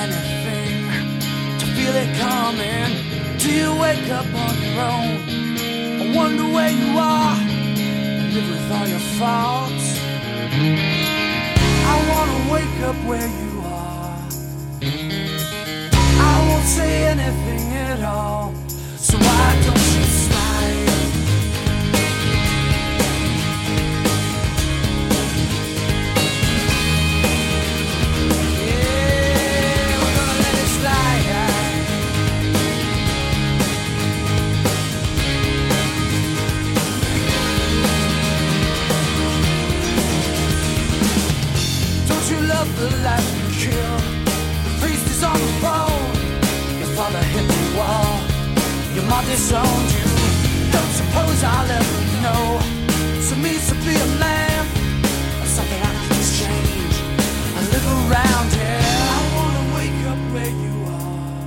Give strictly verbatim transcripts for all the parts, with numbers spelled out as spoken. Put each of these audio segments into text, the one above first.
anything to feel it coming? Do you wake up on your own? I wonder where you are and live with all your faults. I wanna wake up where you are. I won't say anything at all, so why don't you slide? The life you kill, the priest is on the phone. Your father hit the wall, your mom disowned you. Don't suppose I'll ever know what it means to be a man, or something I can exchange. I live around here. I wanna wake up where you are.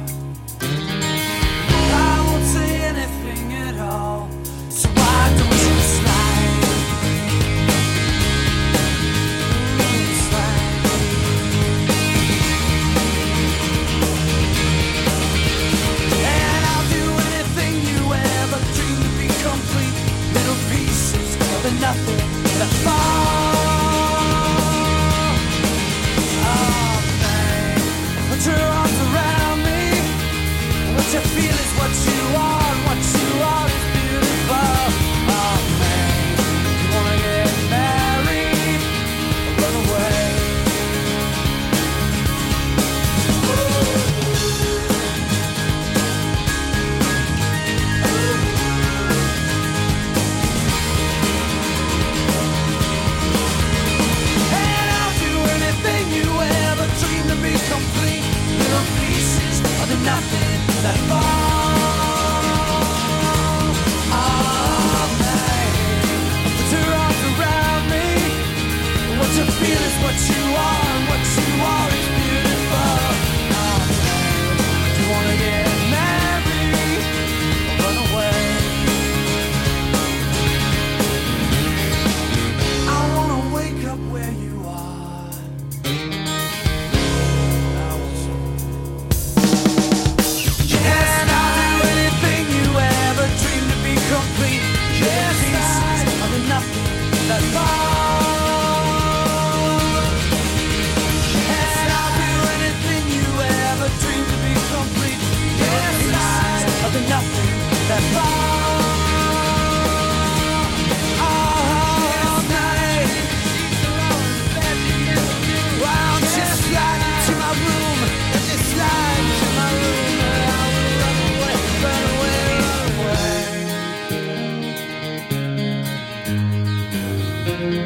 I won't say anything at all, so why don't you slide? Nothing that fall. Oh man, put your arms around me. What you feel is what you are, and what you are is beautiful. Oh man, you wanna get married or run away? Complete little pieces of the nothing that fall. Oh man, put your arms around me. What you feel is what you are, and what you are is beautiful. Oh man, do you wanna get married or run away? I wanna wake up where you are. Complete, yes, pieces of the nothing that fall. And I'll do anything you ever dreamed to be complete. Yes, pieces of the nothing that fall. Oh, night. Why don't you slide into my room? Let me slide into my room, and I will run away, run away, run away.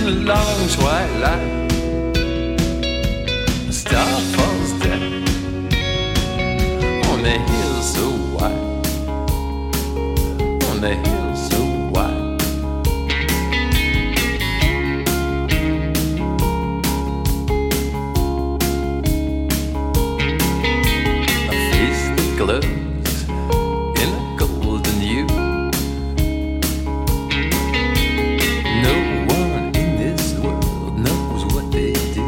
In the long twilight, a star falls down on the hill so wide, on the hill so wide. A face that glows in a golden hue. No one in this world knows what they do.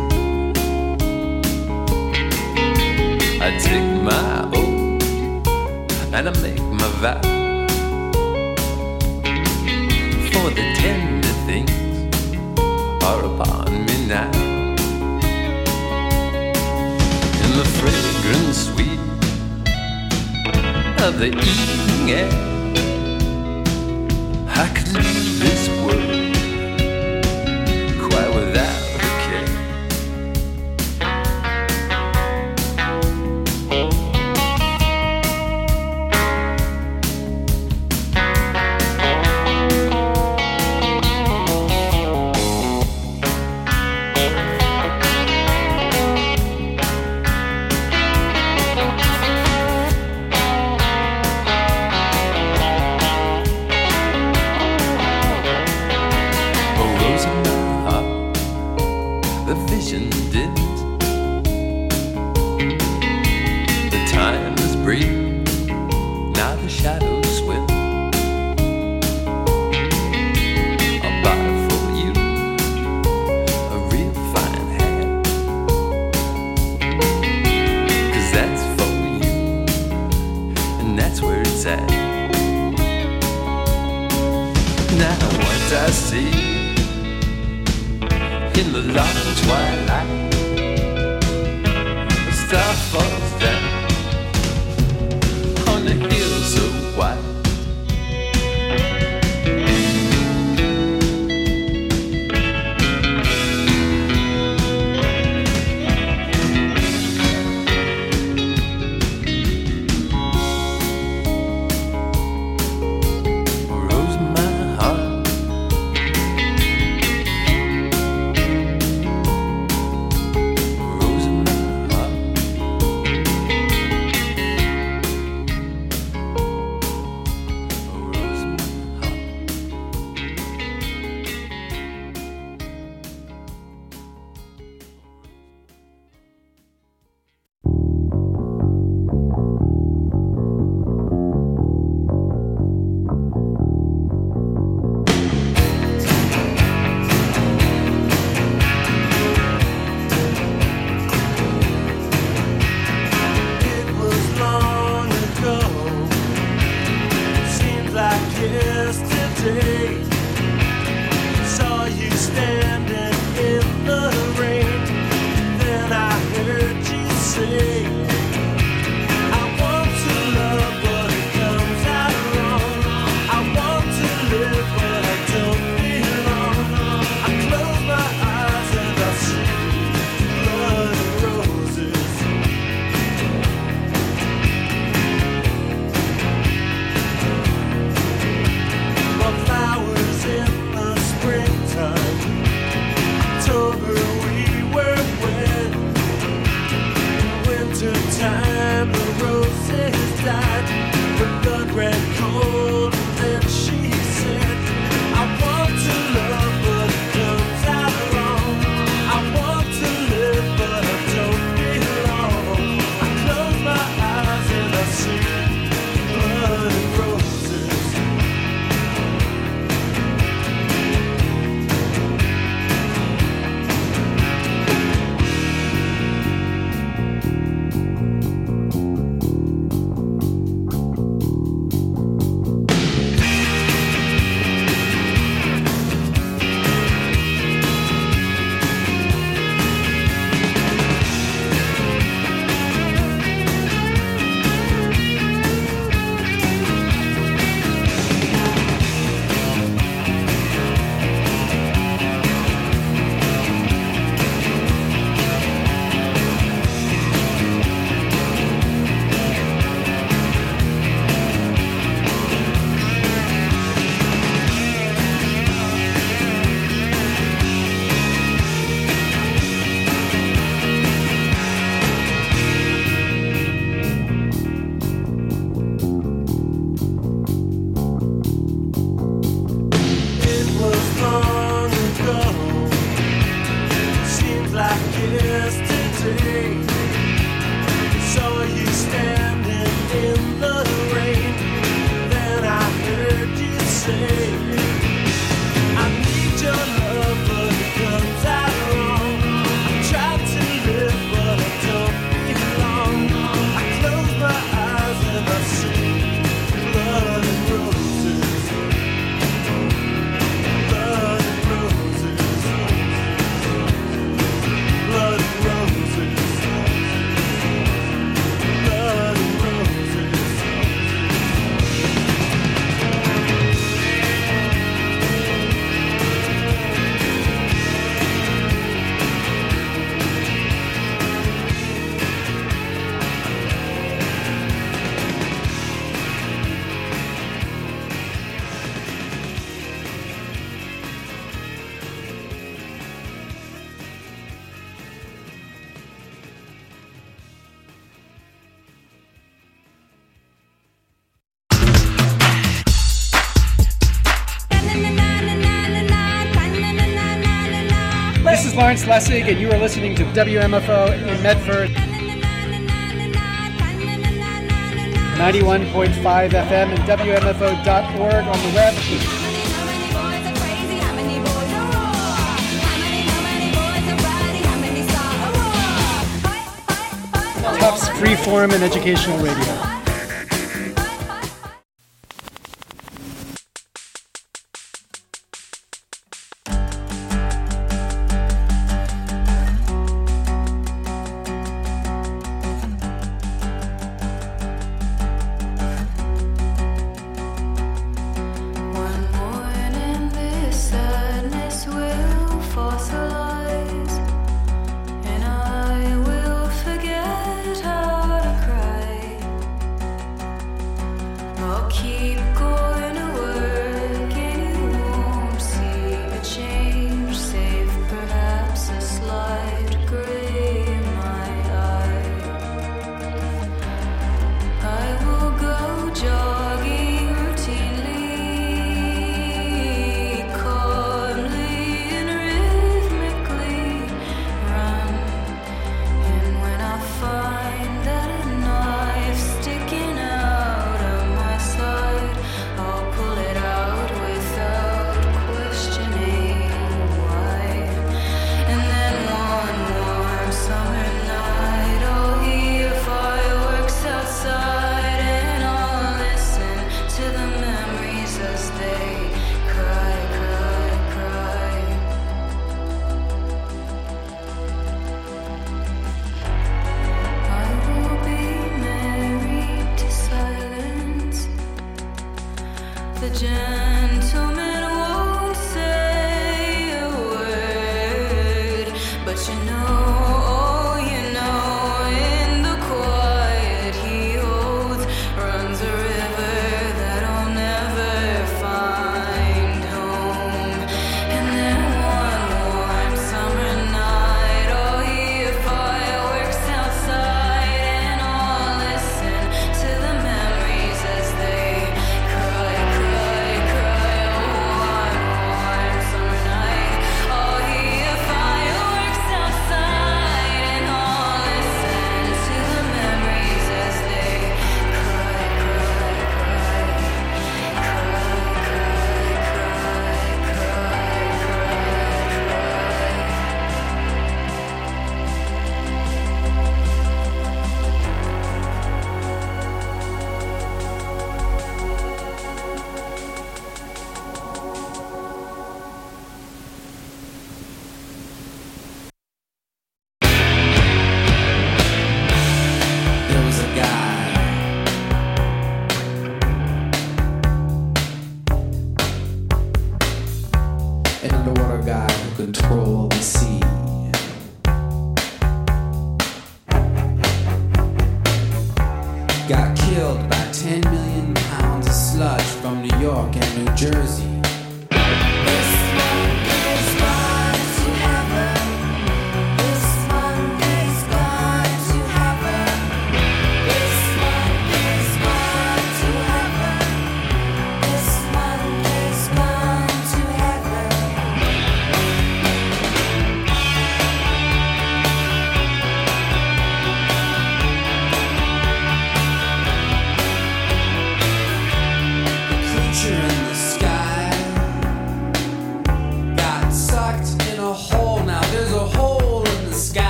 I take my oath and I make my vow, for the tender things are upon me now. In the fragrant sweet of the evening air, I could leave this world quite without a care. I see in the long twilight, a star falls down on the hill so wide. Flowers in the springtime. Lawrence Lessig, and you are listening to W M F O in Medford. ninety-one point five F M and W M F O dot org on the web. Tufts Freeform and Educational Radio.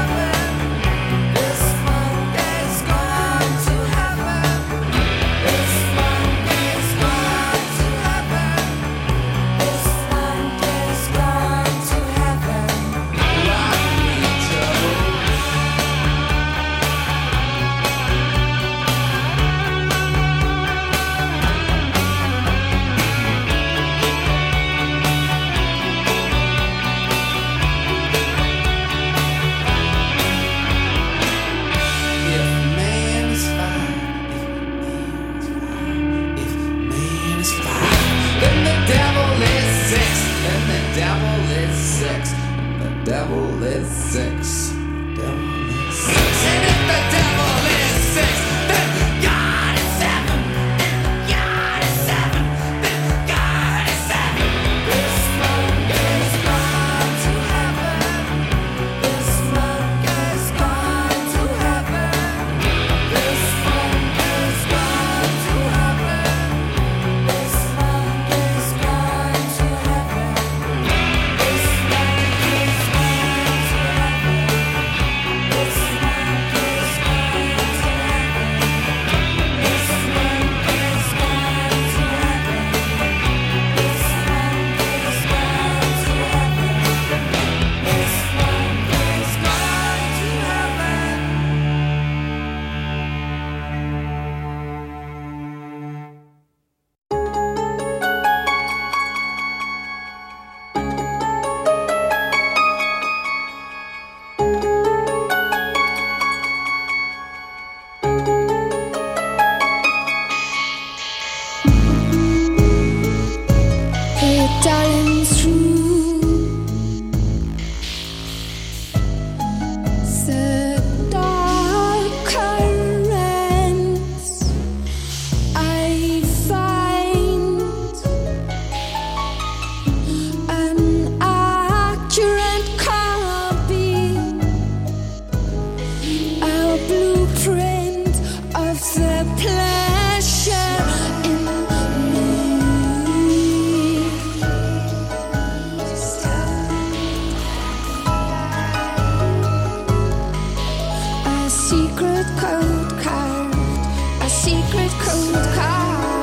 This the pleasure in me. A secret code carved, a secret code carved.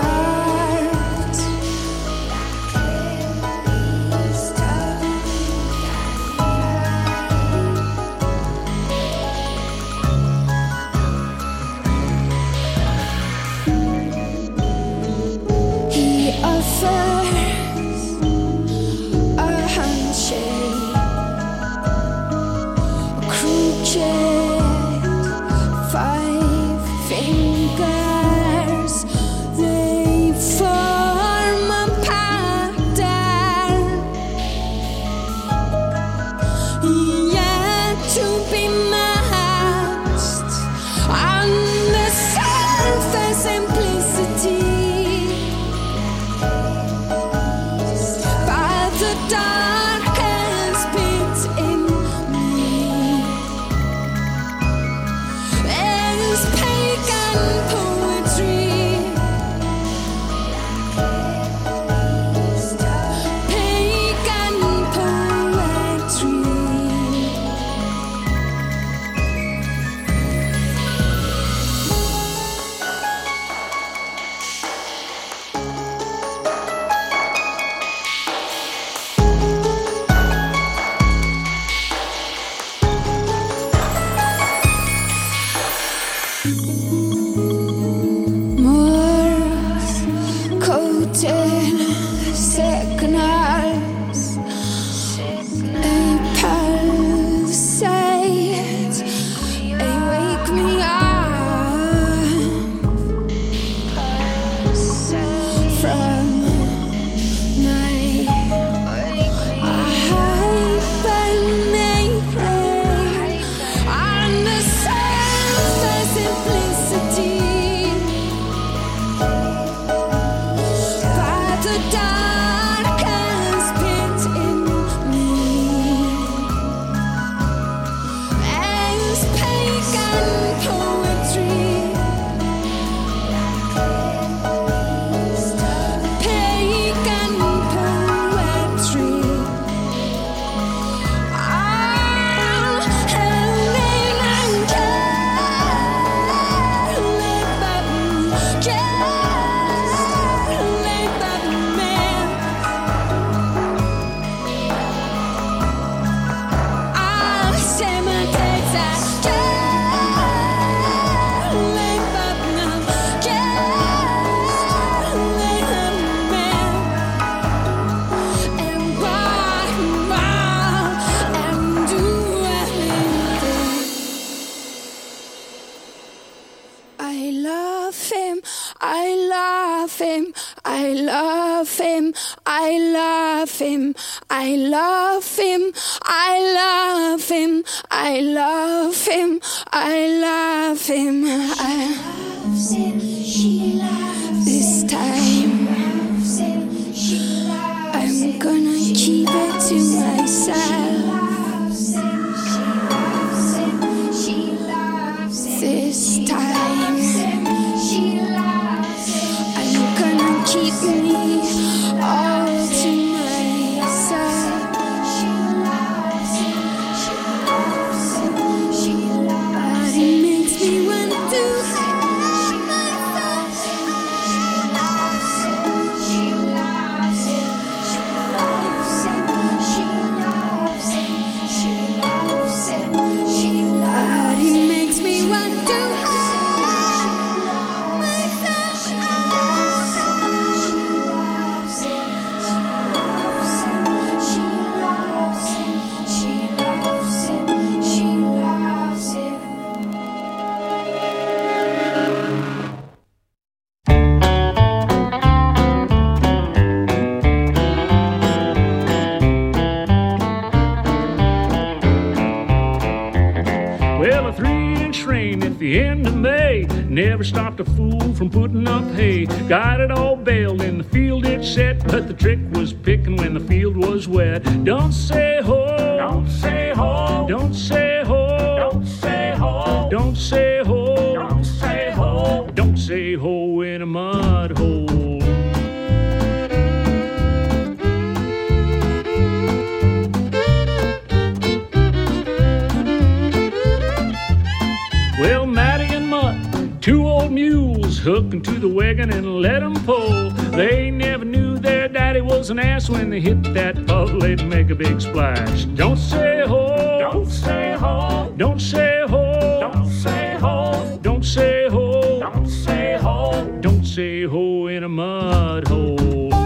Never stopped a fool from putting up hay. Got it all baled in the field it's set, but the trick was picking when the field was wet. Don't say ho, don't say ho, don't say ho, don't say ho, don't say ho, don't say ho, don't say ho in a mud hole. Well, Matty and Mutt, two old mules, hooked into the wagon and let 'em pull. They never knew their daddy was an ass when they hit that puddle. They'd make a big splash. Don't say ho, don't say ho, don't say ho, don't say ho, don't say ho, don't say ho, don't say ho in a mud hole.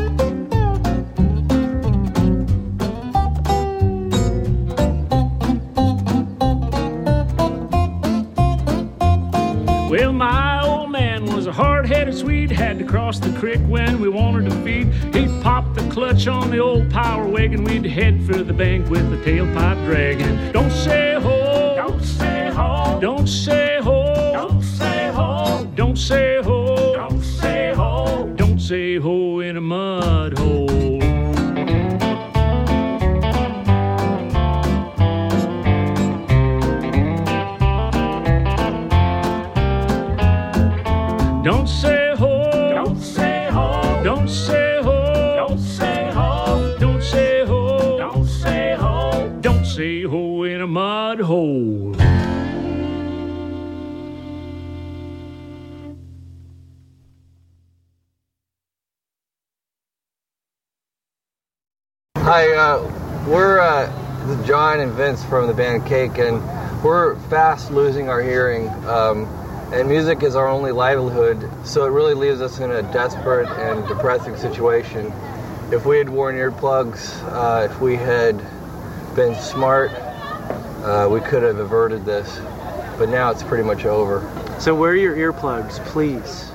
Well, my old man was a hard-headed Swede, had to cross the creek when we wanted to feed. He'd pop the clutch on the old power wagon, we'd head for the bank with the tailpipe dragging. Don't say ho, don't say ho, don't say ho, don't say ho, don't say ho, don't say ho, don't say ho in a mud hole. Don't say ho, don't say ho, don't say ho, don't say ho, don't say ho, don't say ho, don't say ho in a mud hole. Hi, uh, we're uh, John and Vince from the band Cake, and we're fast losing our hearing. Um, And music is our only livelihood, so it really leaves us in a desperate and depressing situation. If we had worn earplugs, uh, if we had been smart, uh, we could have averted this. But now it's pretty much over. So wear your earplugs, please.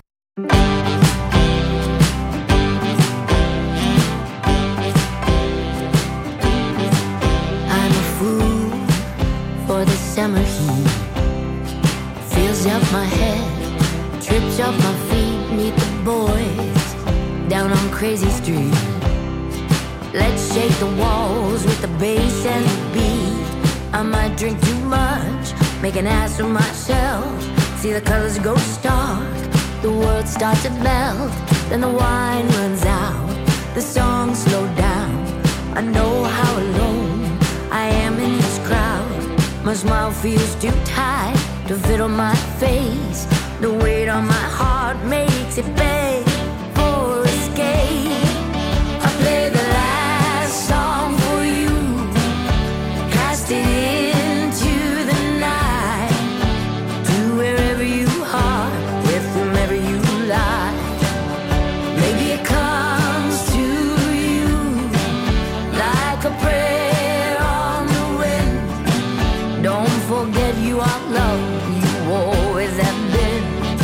I'm a fool for the summer heat. Fills up my head, trips up my feet. Meet the boys down on Crazy Street. Let's shake the walls with the bass and the beat. I might drink too much, make an ass of myself. See the colors go stark, the world starts to melt. Then the wine runs out, the songs slow down. I know how alone I am in this crowd. My smile feels too tight to fit on my face. The weight on my heart makes it beg for escape. I play the last song for you, cast it into the night, to wherever you are, with whomever you lie. Maybe it comes to you like a prayer on the wind. Don't forget you are loved, always have been.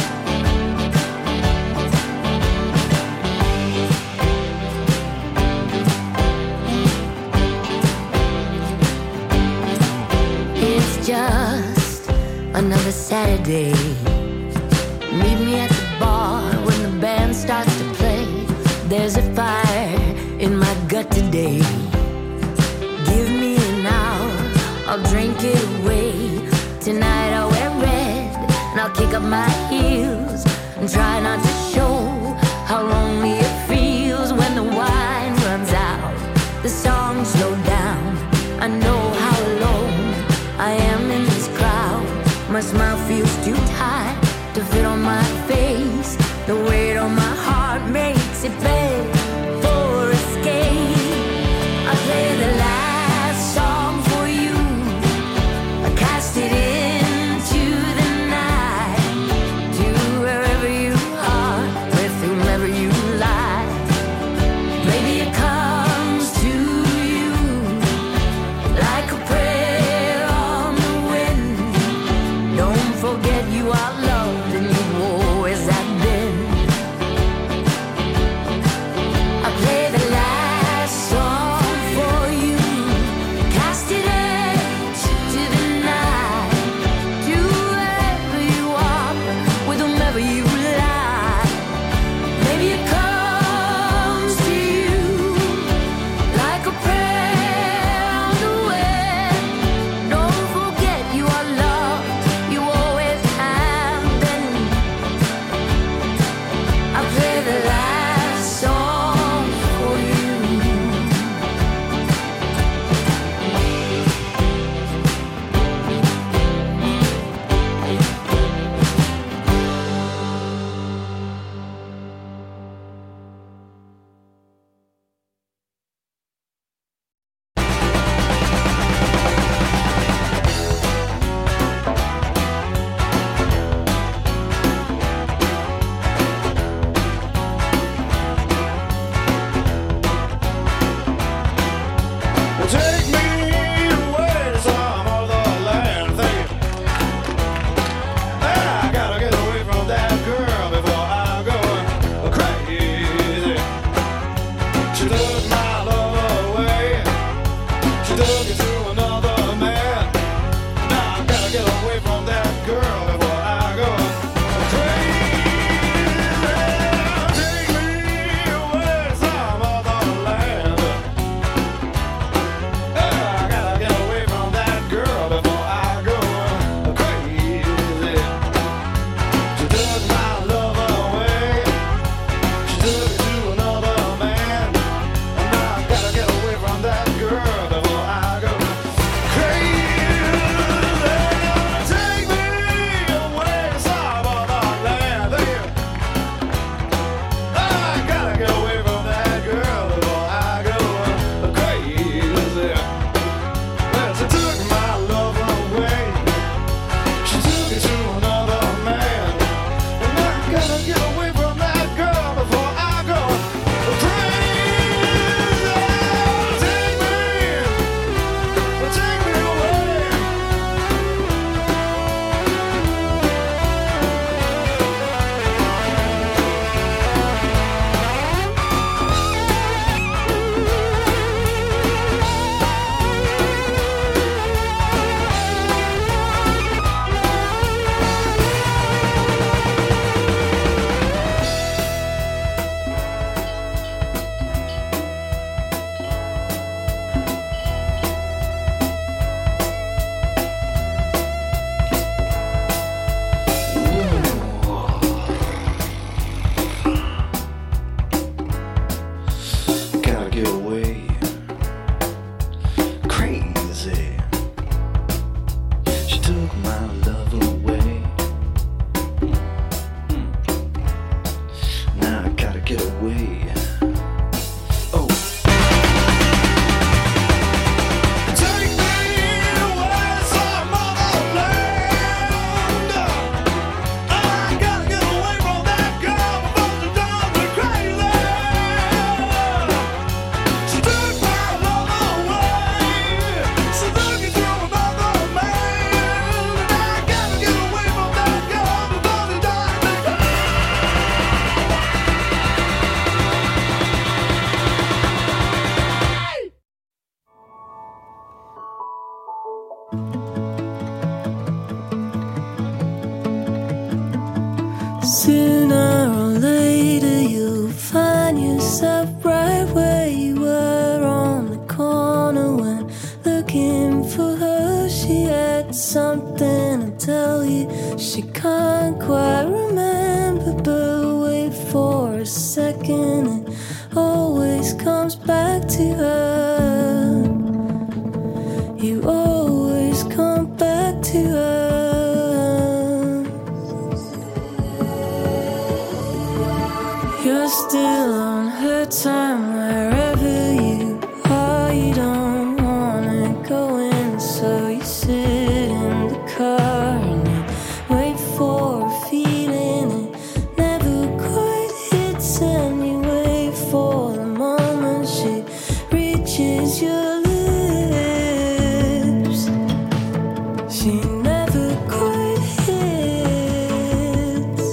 It's just another Saturday. Meet me at the bar when the band starts to play. There's a fire in my gut today. Give me an hour, I'll drink it away. Tonight I'll wear red, and I'll kick up my heels and try not to show how lonely it feels when the wine runs out, the songs slow down. I know how alone I am in this crowd. My smile feels too tight to fit on my face. The weight on my heart makes it beg for escape. I play the last song for you, I cast it into the night, Sooner or later you'll find yourself right where you were on the corner when looking for her. She had something to tell you she can't quite remember, but wait for a second, it always comes back to her. You always come back to her. You're still on her time wherever you are. You don't wanna go in, so you sit in the car and you wait for a feeling it never quite hits, and you wait for the moment she reaches your lips. She never quite hits.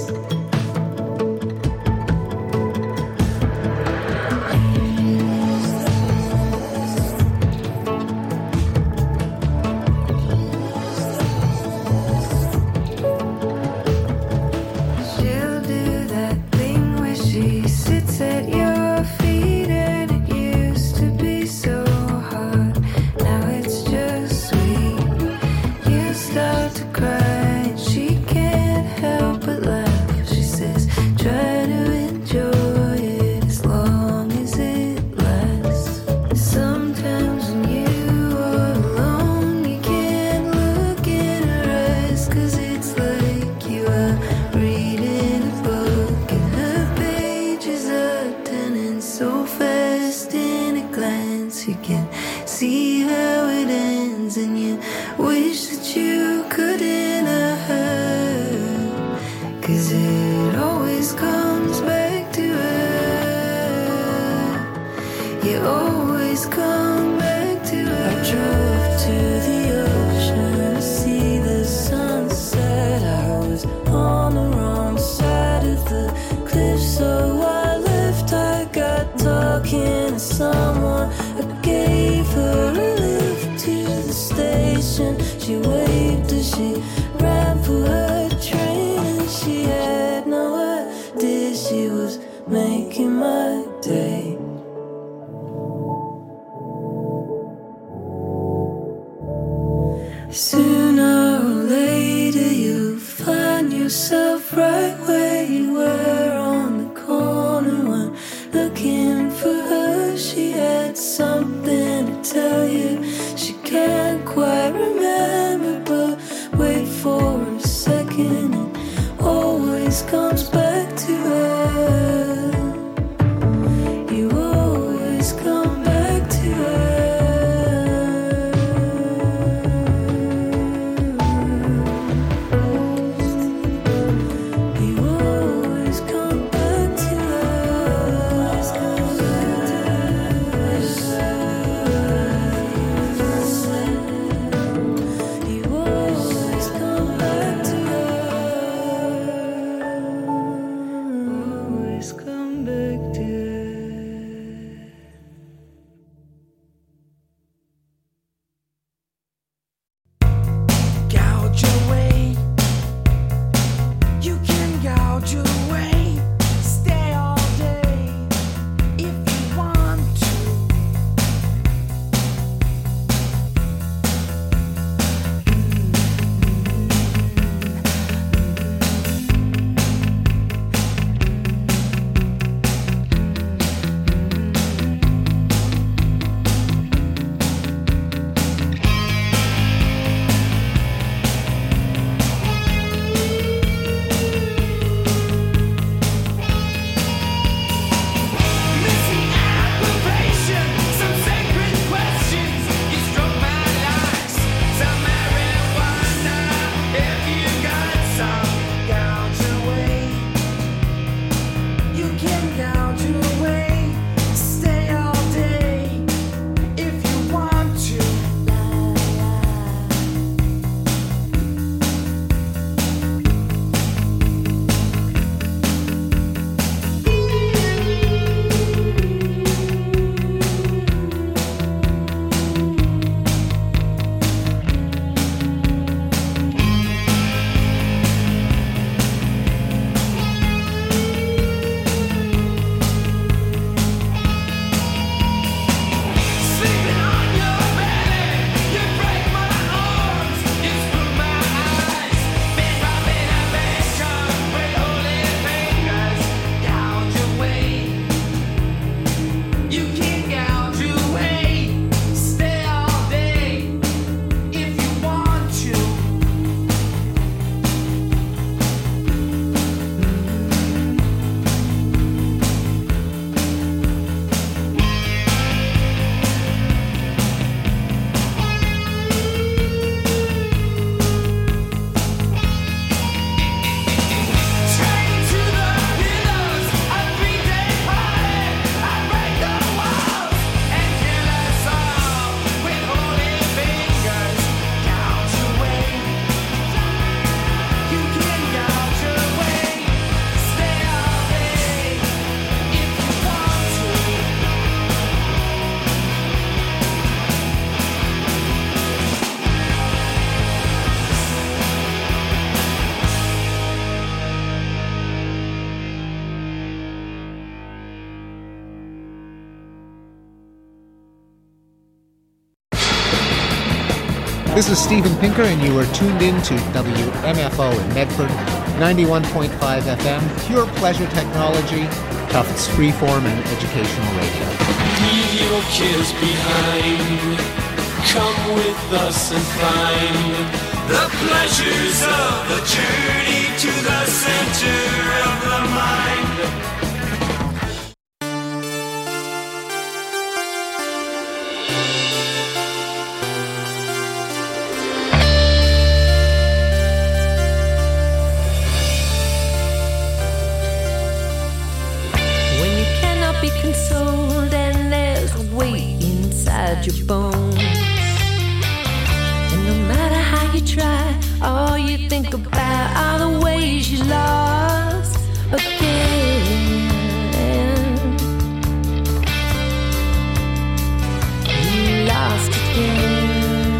She'll do that thing where she sits at your feet, and it used to be so hard. Now it's just sweet. You start to cry, and she can't help but laugh. She says, try to enjoy it as long as it lasts. Sometimes when you are alone, you can't look in her eyes, 'cause it's like you are reading a book and her pages are turning so fast in a glance. You can see how it ends, and you wish that you could enter her, 'cause it always comes back to her. You always come back to her. I drove to the ocean to see the sunset. I was on the wrong side of the cliff, so I left. I got talking to someone. I gave her a lift to the station. She waved as she ran for her train, and she had no idea she was making my day. Sooner or later you'll find yourself right where you were on the corner when looking for her. She had something to tell you she can't quite remember, but wait for a second, it always comes back to her. You always come back to her. You always come back to her. You always come back to her. Always This is Steven Pinker, and you are tuned in to W M F O in Medford, ninety-one point five F M, pure pleasure technology, Tufts freeform and educational radio. Leave your cares behind. Come with us and find the pleasures of the journey to the center of the mind. When you cannot be consoled and there's weight inside your bones, and no matter how you try, all you think about are the ways you lost again. You lost again.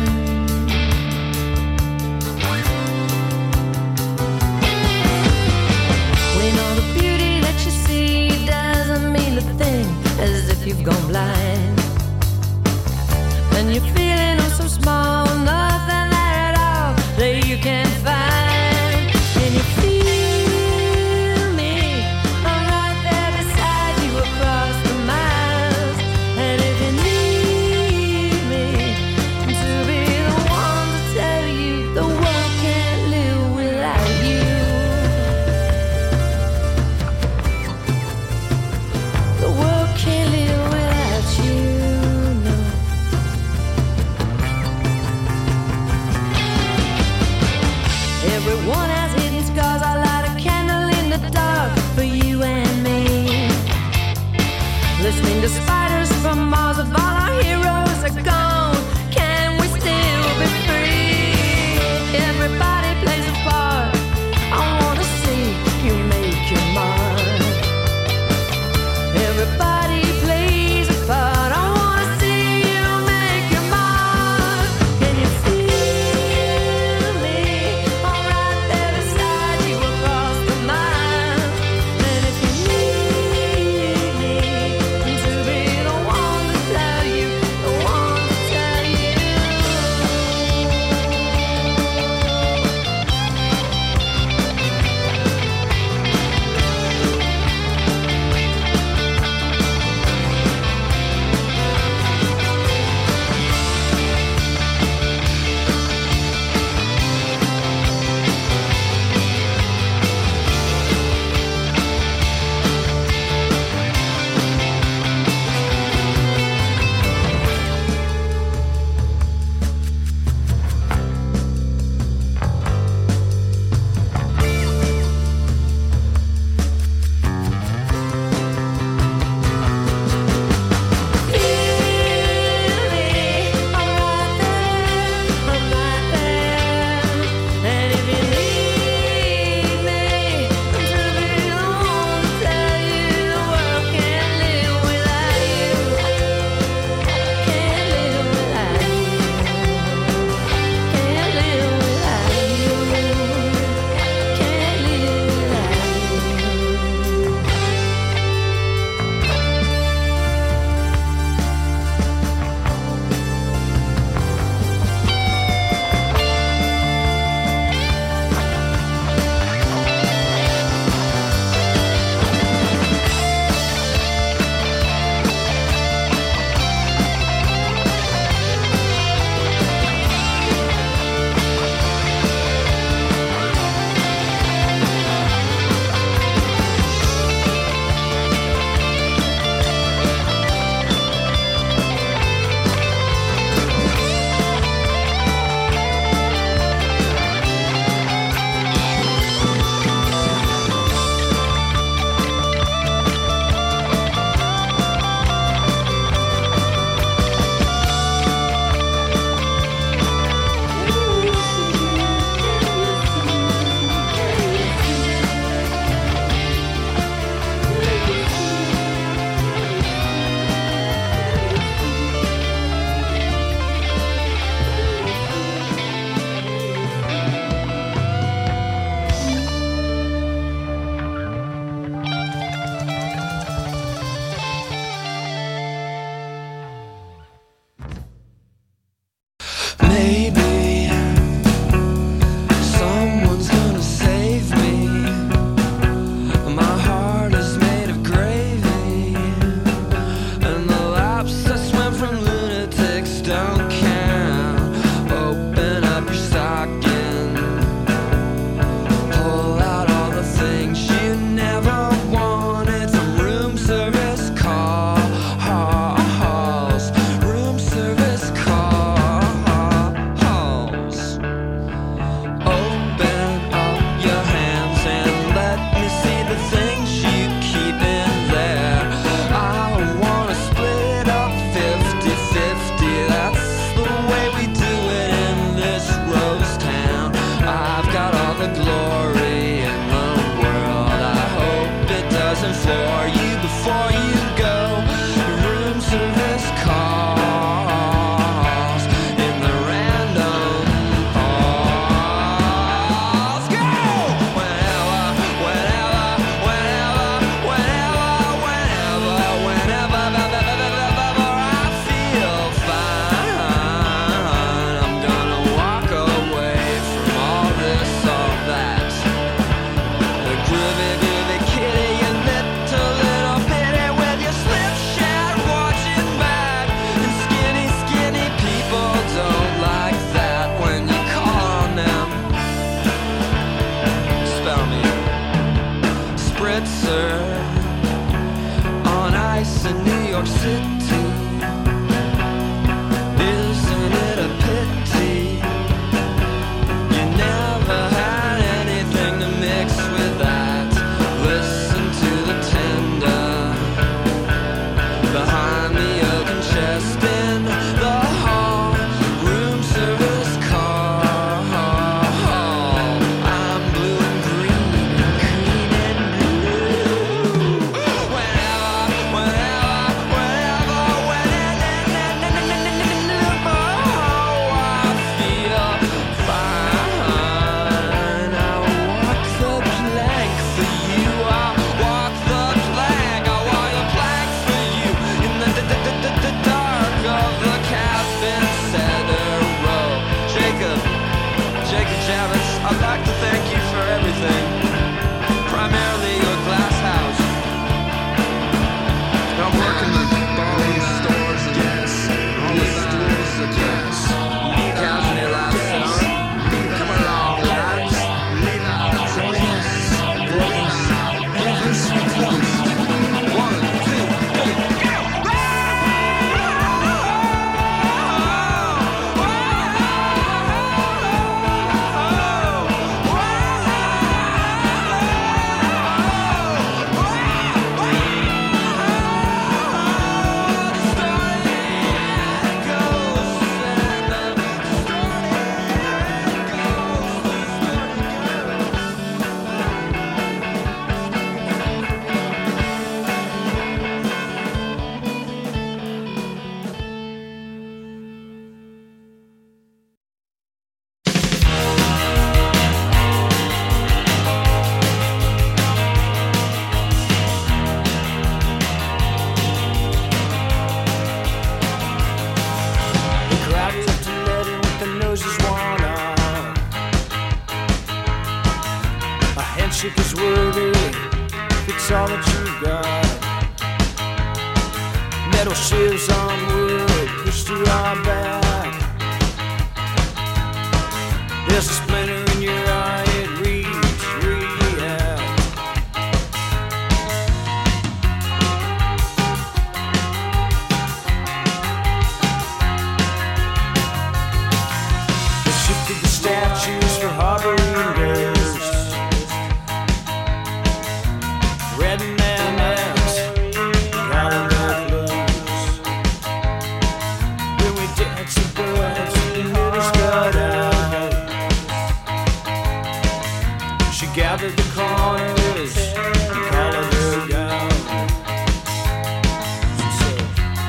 When all the beauty that you see doesn't mean a thing, as if you've gone blind, and you're feeling oh so small, nothing there at all that you can find. And you feel me, I'm right there beside you across the miles. And if you need me to be the one to tell you the world can't live without you, the world can't live without you, no. for you before you go. Room service calls in the random pause. Go! Whenever, whenever, whenever, whenever, whenever, whenever, whenever I feel fine, I'm gonna walk away from all this, all that. The groovy, groovy kitty, you little, little bitty with your slipshod watching back. And skinny, skinny people don't like that when you call on them. Spell me. Spritzer on ice in New York City. Isn't it a pity you never had anything to mix with that? Listen to the tender behind the oaken chest in the hall. Room service call. I'm blue and green and green and blue. Whenever, whenever, whenever, whenever, oh, I feel fine. I walk the plank for you. I walk the plank. I walk the plank for you in the d- d- d- d- dark of the cabin center row. Jacob, Jacob Javits, I'd like to thank you for everything. Primarily your glass house. I'm working the ballroom stores and yes, all the stores and yes. Cows in their lives, come along, lads. Join us, boys. Every sweet once. One, two, three, go! The crowd took to let in with their noses worn up. A handshake is worthy if it's all that you got. Metal shivs on wood pushed to our back. There's a splinter in your eye, it reads, react. They shifted the statues for harboring ghosts. Red mammoths, calling their clothes. When we dance the birds, the middle's cut out. She gathered the corners and collared her gown. She said,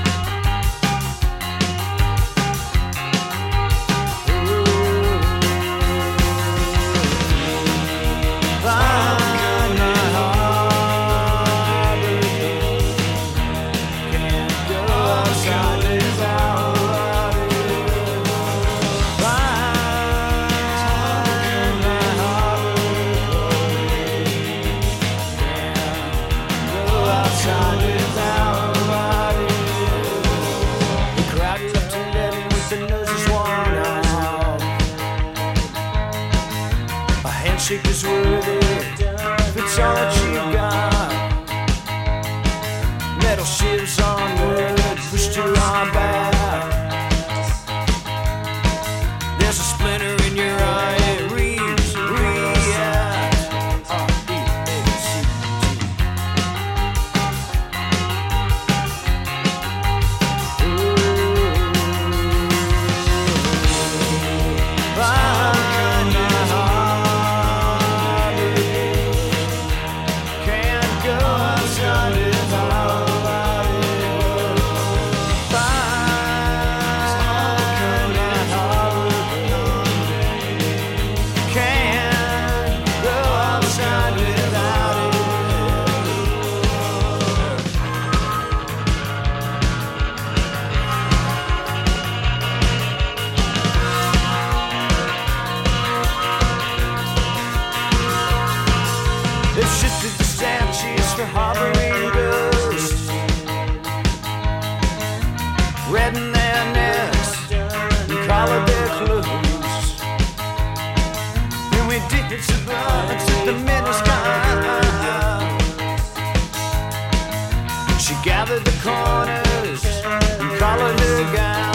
find my heart again. Can't go outside without it. Find my heart again. Can't go outside without it. The crowd took to eleven with their noses worn out. A handshake is worthy if it's all that you got. Metal shivs on wood pushed to our back. There's a splinter in your eye, it reads, react. R E A C T. Ooh. Find my heart again. harboring ghosts, redden their necks and collar their clothes. Then we did to blood to the minister. She gathered the corners and collared her gown.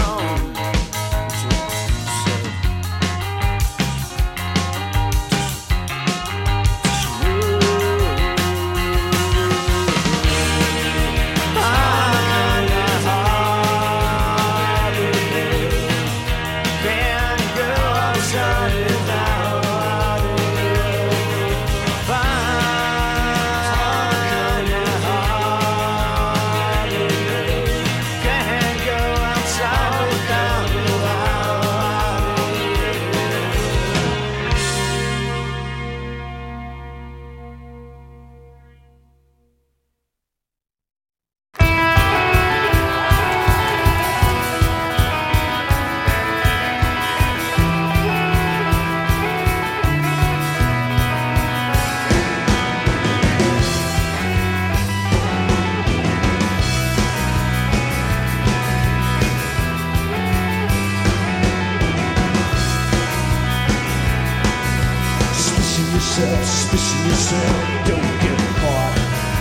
Suspicion yourself, don't get caught.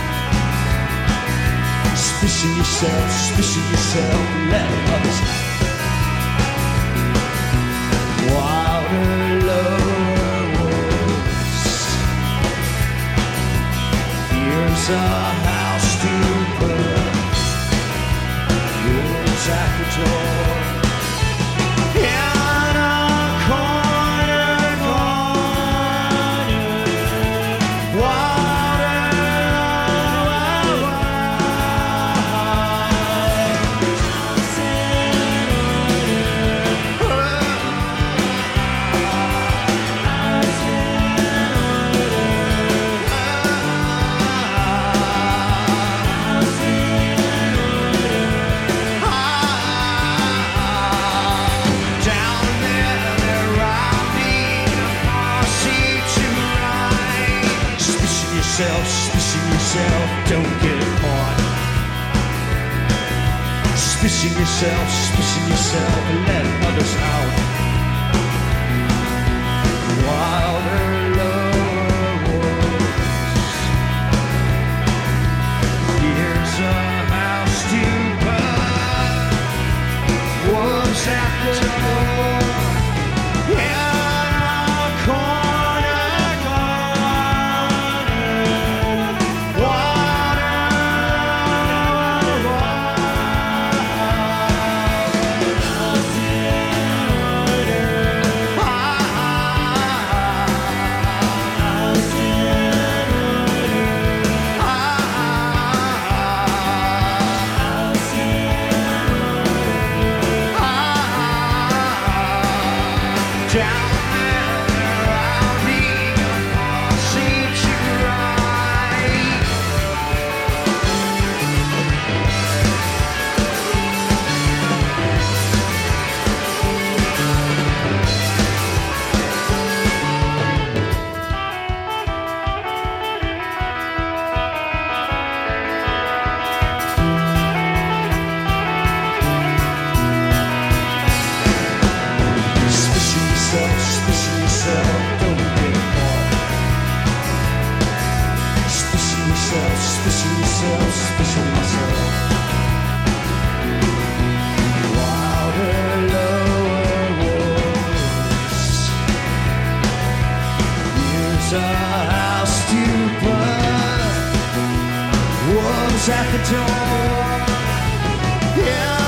Suspicion yourself, suspicion yourself, let others out. Water, lower woods. Here's a house to put. Yours at the door. In a corner, corner. Water, suspicion yourself, don't get caught. Suspicion yourself, suspicion yourself, and let others out. Wilder, lower woods. Here's a house to buy. Woods at the door. Yeah, corner. At the door, yeah.